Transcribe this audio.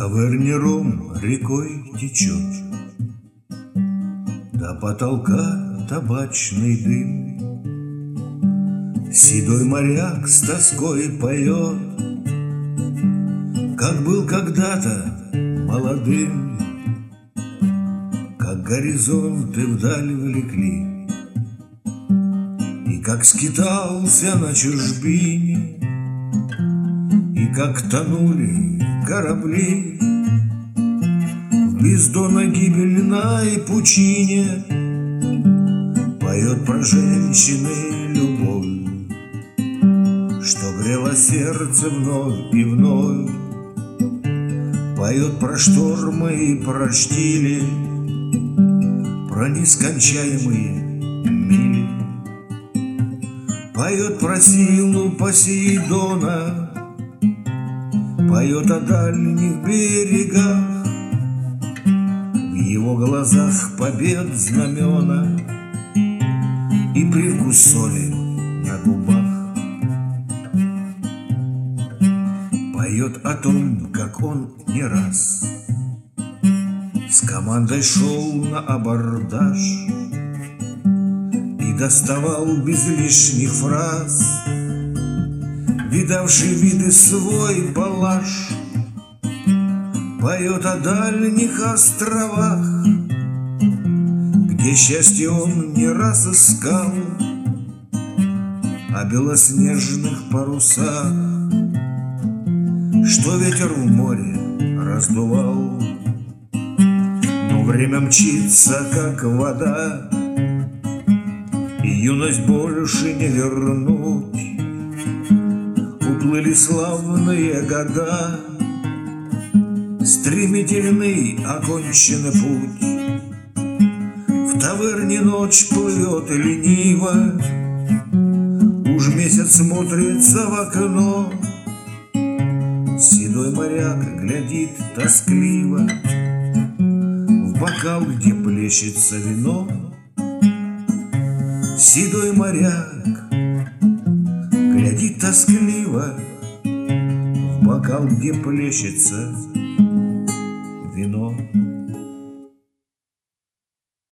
Тавернером рекой течет, до потолка табачный дым. Седой моряк с тоской поет, как был когда-то молодым, как горизонты вдаль влекли, и как скитался на чужбине, и как тонули корабли в бездонной гибельной пучине. Поет про женщины любовь, что грело сердце вновь и вновь. Поет про штормы и про штили, про нескончаемые мили. Поет про силу Посейдона, поет о дальних берегах. В его глазах побед знамена и привкус соли на губах. Поет о том, как он не раз с командой шел на абордаж и доставал без лишних фраз видавший виды свой палаш. Поет о дальних островах, где счастье он не раз искал, о белоснежных парусах, что ветер в море раздувал. Но время мчится, как вода, и юность больше не вернуть. Уплыли славные года, стремительный окончен путь. В таверне ночь плывет лениво, уж месяц смотрится в окно. Седой моряк глядит тоскливо в бокал, где плещется вино. Седой моряк глядит тоскливо в бокал, где плещется